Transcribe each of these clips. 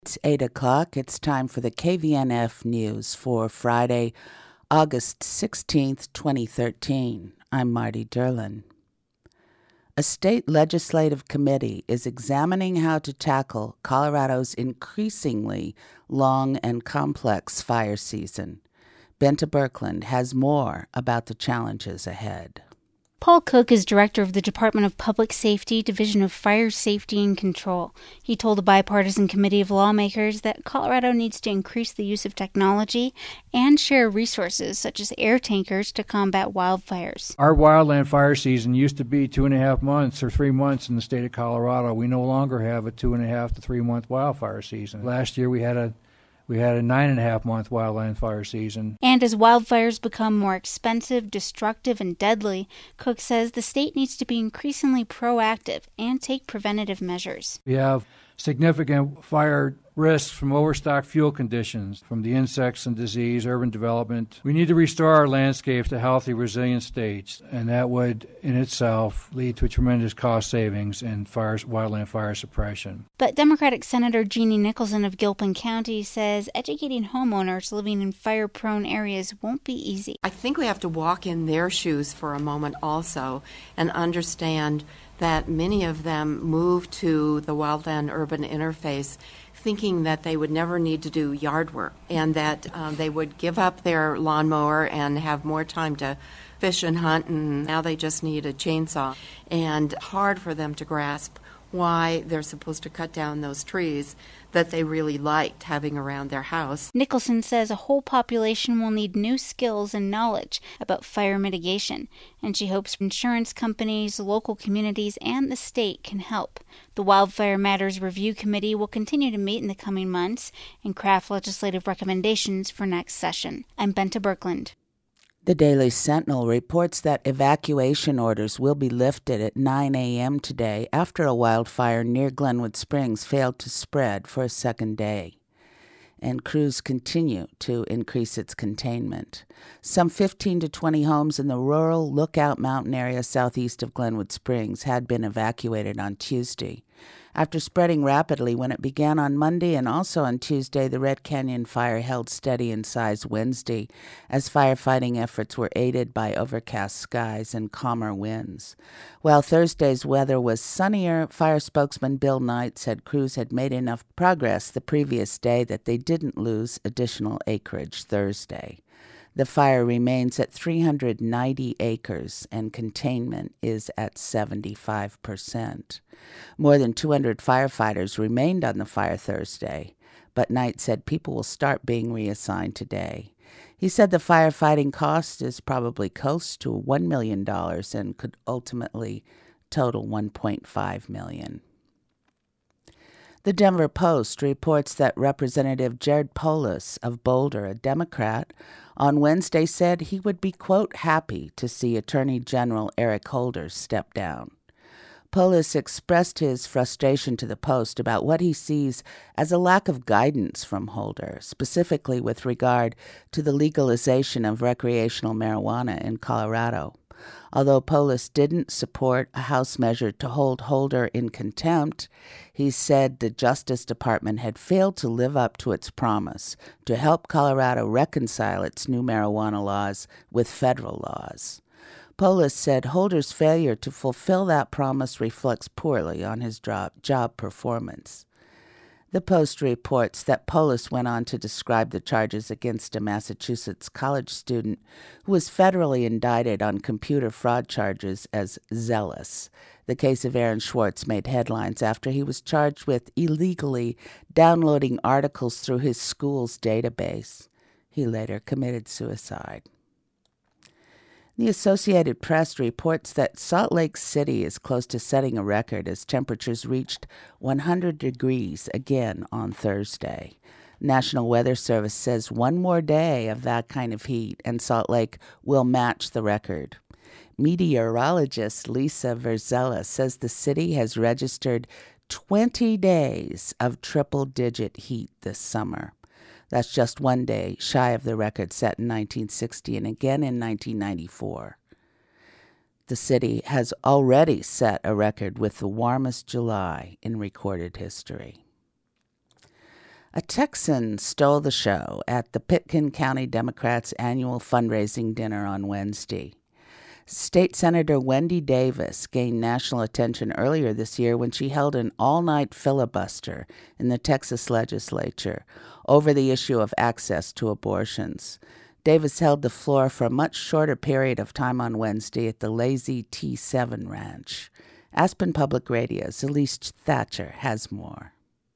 It's 8 o'clock. It's time for the KVNF News for Friday, August 16th, 2013. I'm Marty Derlin. A state legislative committee is examining how to tackle Colorado's increasingly long and complex fire season. Benta Birkeland has more about the challenges ahead. Paul Cook is director of the Department of Public Safety, Division of Fire Safety and Control. He told a bipartisan committee of lawmakers that Colorado needs to increase the use of technology and share resources such as air tankers to combat wildfires. Our wildland fire season used to be 2.5 months or 3 months in the state of Colorado. We no longer have a 2.5 to 3 month wildfire season. Last year we had a 9.5-month wildland fire season. And as wildfires become more expensive, destructive, and deadly, Cook says the state needs to be increasingly proactive and take preventative measures. We have significant fire risks from overstocked fuel conditions, from the insects and disease, urban development. We need to restore our landscapes to healthy, resilient states, and that would in itself lead to a tremendous cost savings in wildland fire suppression. But Democratic Senator Jeannie Nicholson of Gilpin County says educating homeowners living in fire-prone areas won't be easy. I think we have to walk in their shoes for a moment also and understand that many of them moved to the wildland-urban interface thinking that they would never need to do yard work and that they would give up their lawnmower and have more time to fish and hunt, and now they just need a chainsaw. And hard for them to grasp why they're supposed to cut down those trees that they really liked having around their house. Nicholson says a whole population will need new skills and knowledge about fire mitigation, and she hopes insurance companies, local communities, and the state can help. The Wildfire Matters Review Committee will continue to meet in the coming months and craft legislative recommendations for next session. I'm Benta Birkeland. The Daily Sentinel reports that evacuation orders will be lifted at 9 a.m. today after a wildfire near Glenwood Springs failed to spread for a second day. And crews continue to increase its containment. Some 15 to 20 homes in the rural Lookout Mountain area southeast of Glenwood Springs had been evacuated on Tuesday. After spreading rapidly when it began on Monday and also on Tuesday, the Red Canyon fire held steady in size Wednesday as firefighting efforts were aided by overcast skies and calmer winds. While Thursday's weather was sunnier, fire spokesman Bill Knight said crews had made enough progress the previous day that they didn't lose additional acreage Thursday. The fire remains at 390 acres and containment is at 75%. More than 200 firefighters remained on the fire Thursday, but Knight said people will start being reassigned today. He said the firefighting cost is probably close to $1 million and could ultimately total $1.5 million. The Denver Post reports that Representative Jared Polis of Boulder, a Democrat, on Wednesday said he would be, quote, happy to see Attorney General Eric Holder step down. Polis expressed his frustration to the Post about what he sees as a lack of guidance from Holder, specifically with regard to the legalization of recreational marijuana in Colorado. Although Polis didn't support a House measure to hold Holder in contempt, he said the Justice Department had failed to live up to its promise to help Colorado reconcile its new marijuana laws with federal laws. Polis said Holder's failure to fulfill that promise reflects poorly on his job performance. The Post reports that Polis went on to describe the charges against a Massachusetts college student who was federally indicted on computer fraud charges as zealous. The case of Aaron Schwartz made headlines after he was charged with illegally downloading articles through his school's database. He later committed suicide. The Associated Press reports that Salt Lake City is close to setting a record as temperatures reached 100 degrees again on Thursday. National Weather Service says one more day of that kind of heat and Salt Lake will match the record. Meteorologist Lisa Verzella says the city has registered 20 days of triple-digit heat this summer. That's just one day shy of the record set in 1960 and again in 1994. The city has already set a record with the warmest July in recorded history. A Texan stole the show at the Pitkin County Democrats' annual fundraising dinner on Wednesday. State Senator Wendy Davis gained national attention earlier this year when she held an all-night filibuster in the Texas legislature over the issue of access to abortions. Davis held the floor for a much shorter period of time on Wednesday at the Lazy T7 Ranch. Aspen Public Radio's Elise Thatcher has more.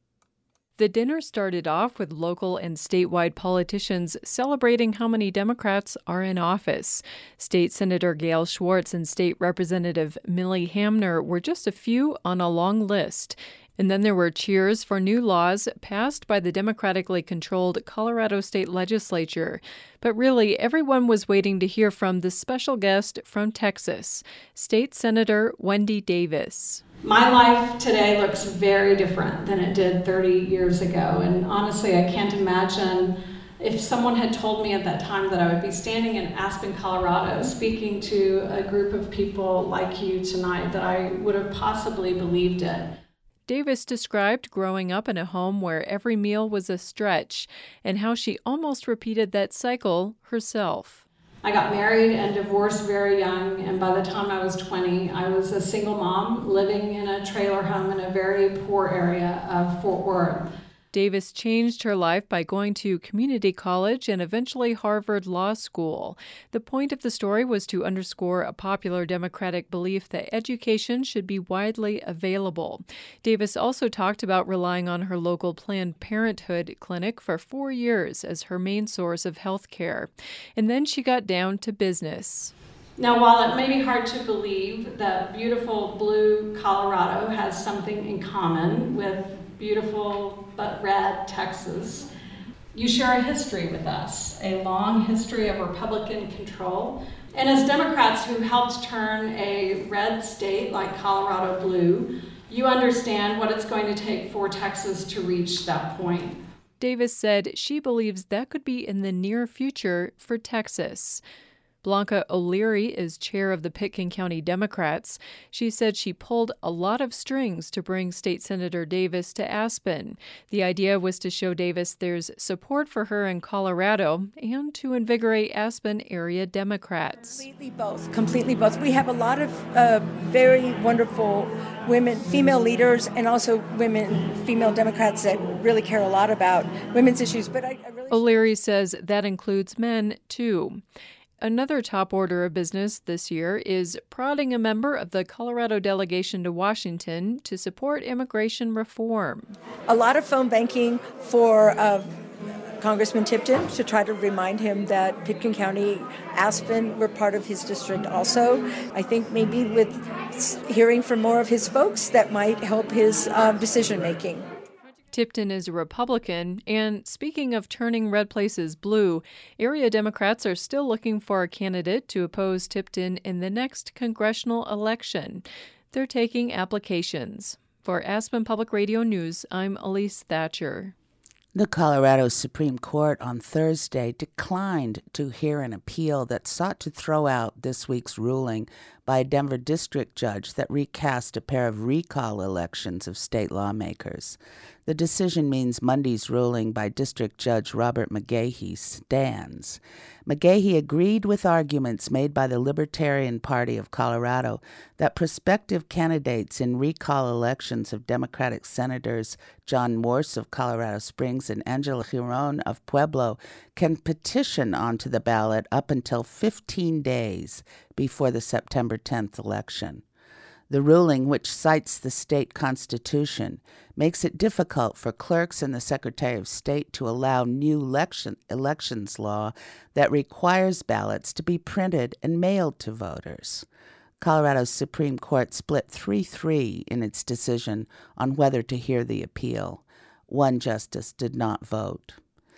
The dinner started off with local and statewide politicians celebrating how many Democrats are in office. State Senator Gail Schwartz and State Representative Millie Hamner were just a few on a long list. And then there were cheers for new laws passed by the democratically controlled Colorado State Legislature. But really, everyone was waiting to hear from the special guest from Texas, State Senator Wendy Davis. My life today looks very different than it did 30 years ago. And honestly, I can't imagine if someone had told me at that time that I would be standing in Aspen, Colorado, speaking to a group of people like you tonight, that I would have possibly believed it. Davis described growing up in a home where every meal was a stretch and how she almost repeated that cycle herself. I got married and divorced very young, and by the time I was 20, I was a single mom living in a trailer home in a very poor area of Fort Worth. Davis changed her life by going to community college and eventually Harvard Law School. The point of the story was to underscore a popular Democratic belief that education should be widely available. Davis also talked about relying on her local Planned Parenthood clinic for 4 years as her main source of health care. And then she got down to business. Now, while it may be hard to believe that beautiful blue Colorado has something in common with beautiful but red Texas, you share a history with us, a long history of Republican control. And as Democrats who helped turn a red state like Colorado blue, you understand what it's going to take for Texas to reach that point. Davis said she believes that could be in the near future for Texas. Blanca O'Leary is chair of the Pitkin County Democrats. She said she pulled a lot of strings to bring State Senator Davis to Aspen. The idea was to show Davis there's support for her in Colorado and to invigorate Aspen area Democrats. Completely both. We have a lot of very wonderful women, female leaders, and also female Democrats that really care a lot about women's issues. But I really... O'Leary says that includes men, too. Another top order of business this year is prodding a member of the Colorado delegation to Washington to support immigration reform. A lot of phone banking for Congressman Tipton to try to remind him that Pitkin County, Aspen were part of his district also. I think maybe with hearing from more of his folks, that might help his decision making. Tipton is a Republican, and speaking of turning red places blue, area Democrats are still looking for a candidate to oppose Tipton in the next congressional election. They're taking applications. For Aspen Public Radio News, I'm Elise Thatcher. The Colorado Supreme Court on Thursday declined to hear an appeal that sought to throw out this week's ruling by a Denver district judge that recast a pair of recall elections of state lawmakers. The decision means Monday's ruling by District Judge Robert McGahey stands. McGahey agreed with arguments made by the Libertarian Party of Colorado that prospective candidates in recall elections of Democratic Senators John Morse of Colorado Springs and Angela Giron of Pueblo can petition onto the ballot up until 15 days before the September 10th election. The ruling, which cites the state constitution, makes it difficult for clerks and the Secretary of State to allow new elections law that requires ballots to be printed and mailed to voters. Colorado's Supreme Court split 3-3 in its decision on whether to hear the appeal. One justice did not vote.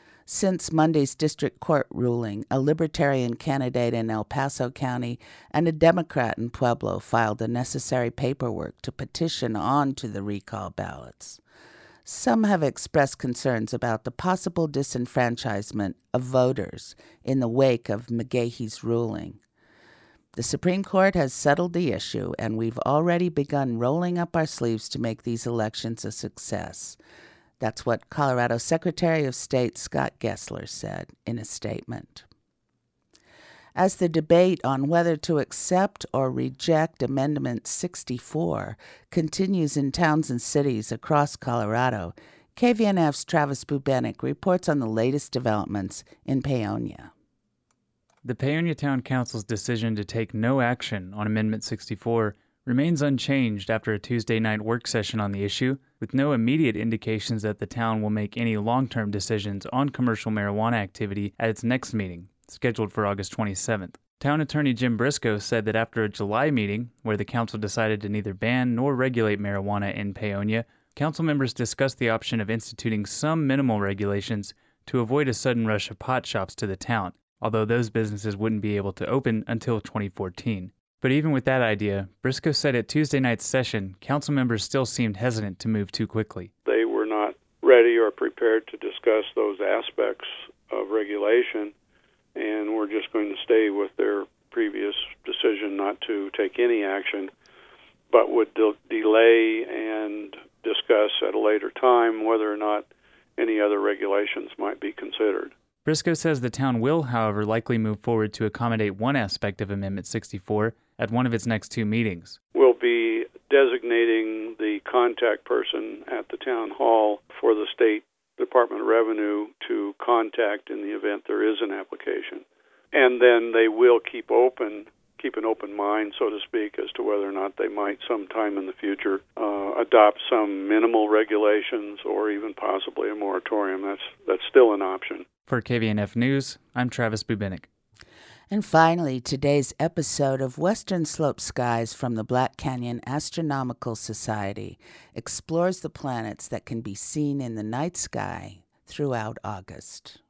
Since Monday's district court ruling, a Libertarian candidate in El Paso County and a Democrat in Pueblo filed the necessary paperwork to petition on to the recall ballots. Some have expressed concerns about the possible disenfranchisement of voters in the wake of McGahey's ruling. The Supreme Court has settled the issue, and we've already begun rolling up our sleeves to make these elections a success. That's what Colorado Secretary of State Scott Gessler said in a statement. As the debate on whether to accept or reject Amendment 64 continues in towns and cities across Colorado, KVNF's Travis Bubenik reports on the latest developments in Paonia. The Paonia Town Council's decision to take no action on Amendment 64 remains unchanged after a Tuesday night work session on the issue, with no immediate indications that the town will make any long-term decisions on commercial marijuana activity at its next meeting, scheduled for August 27th. Town Attorney Jim Briscoe said that after a July meeting, where the council decided to neither ban nor regulate marijuana in Paonia, council members discussed the option of instituting some minimal regulations to avoid a sudden rush of pot shops to the town, although those businesses wouldn't be able to open until 2014. But even with that idea, Briscoe said at Tuesday night's session, council members still seemed hesitant to move too quickly. They were not ready or prepared to discuss those aspects of regulation, and we're just going to stay with their previous decision not to take any action, but would delay and discuss at a later time whether or not any other regulations might be considered. Briscoe says the town will, however, likely move forward to accommodate one aspect of Amendment 64 at one of its next two meetings. We'll be designating the contact person at the town hall for the State Department of Revenue to contact in the event there is an application. And then they will keep an open mind, so to speak, as to whether or not they might sometime in the future adopt some minimal regulations or even possibly a moratorium. That's still an option. For KVNF News, I'm Travis Bubenik. And finally, today's episode of Western Slope Skies from the Black Canyon Astronomical Society explores the planets that can be seen in the night sky throughout August.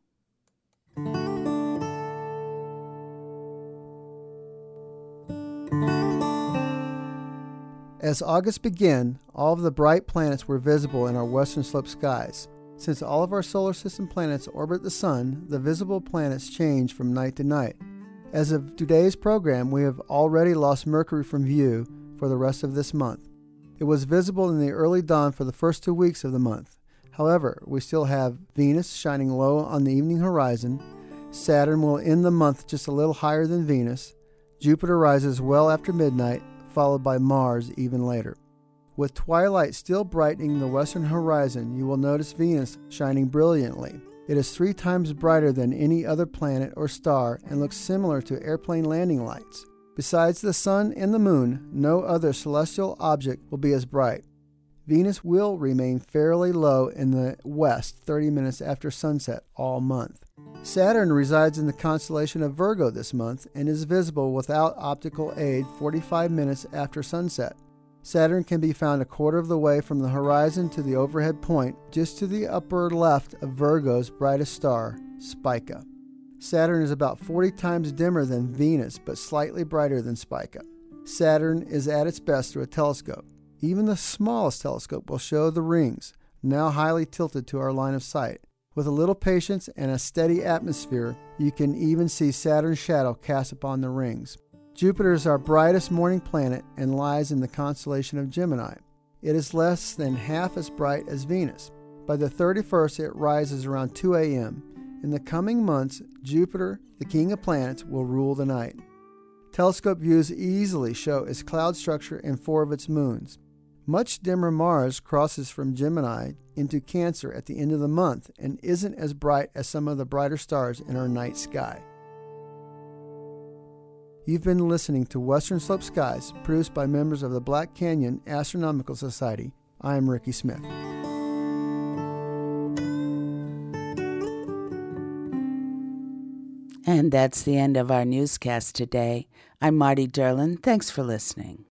As August began, all of the bright planets were visible in our Western Slope skies. Since all of our solar system planets orbit the sun, the visible planets change from night to night. As of today's program, we have already lost Mercury from view for the rest of this month. It was visible in the early dawn for the first 2 weeks of the month. However, we still have Venus shining low on the evening horizon. Saturn will end the month just a little higher than Venus. Jupiter rises well after midnight, followed by Mars even later. With twilight still brightening the western horizon, you will notice Venus shining brilliantly. It is 3 times brighter than any other planet or star and looks similar to airplane landing lights. Besides the sun and the moon, no other celestial object will be as bright. Venus will remain fairly low in the west 30 minutes after sunset all month. Saturn resides in the constellation of Virgo this month and is visible without optical aid 45 minutes after sunset. Saturn can be found a quarter of the way from the horizon to the overhead point, just to the upper left of Virgo's brightest star, Spica. Saturn is about 40 times dimmer than Venus, but slightly brighter than Spica. Saturn is at its best through a telescope. Even the smallest telescope will show the rings, now highly tilted to our line of sight. With a little patience and a steady atmosphere, you can even see Saturn's shadow cast upon the rings. Jupiter is our brightest morning planet and lies in the constellation of Gemini. It is less than half as bright as Venus. By the 31st, it rises around 2 a.m. In the coming months, Jupiter, the king of planets, will rule the night. Telescope views easily show its cloud structure and 4 of its moons. Much dimmer Mars crosses from Gemini into Cancer at the end of the month and isn't as bright as some of the brighter stars in our night sky. You've been listening to Western Slope Skies, produced by members of the Black Canyon Astronomical Society. I am Ricky Smith. And that's the end of our newscast today. I'm Marty Derlin. Thanks for listening.